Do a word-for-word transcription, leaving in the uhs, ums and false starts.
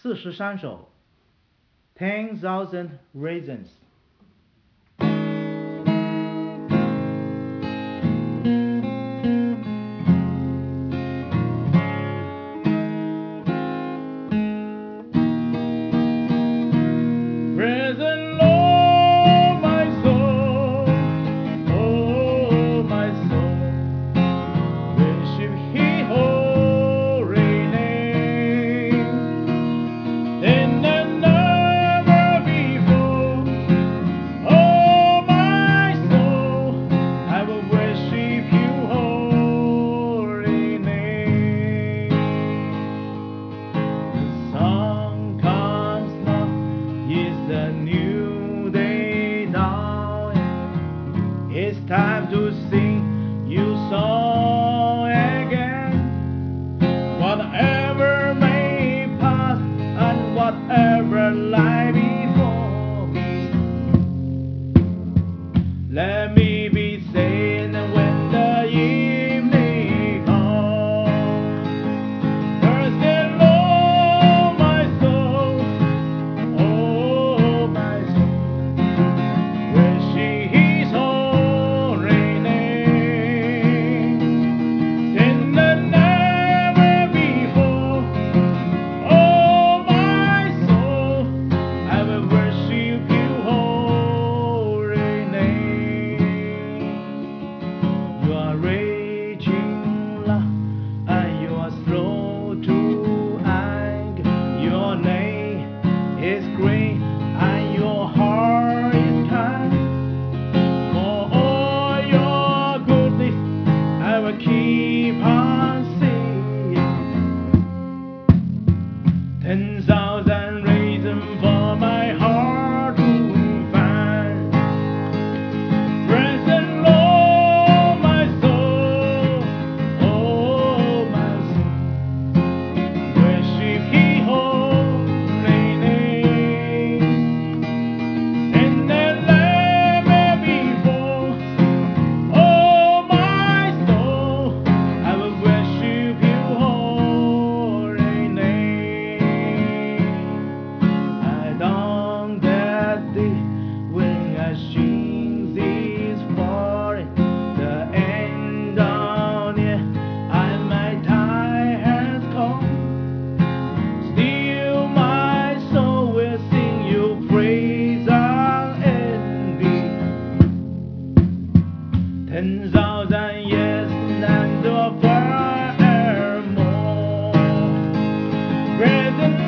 四十三首，Ten Thousand Reasons。Praise the Lord, my soul, oh my soul, worship His holy name. Then and never before, oh my soul, I will worship Your holy name. The song comes now, is the new day dawning. It's time to sing your song again. Whatever may pass and whatever lie before me, let me be sane when the evening comes. Praise the Lord, my soul, oh my soul, worship His holy name. Then the never before, oh my soul, I will worship Your holy name. You are raging love and you are slow to anger. Your name is great and your heart is kind. For all your goodness, I will keep on singing. Ten thousand reasons for my heart to find. Praise the Lord, my soul, oh my soul, worship His holy name. And then let me before, oh my soul, I will worship Your holy name. I long that day when I sing this foreign, the end on near, and my time has come. Still my soul will sing Your praise unending. Ten thousand years and forevermore. Praise the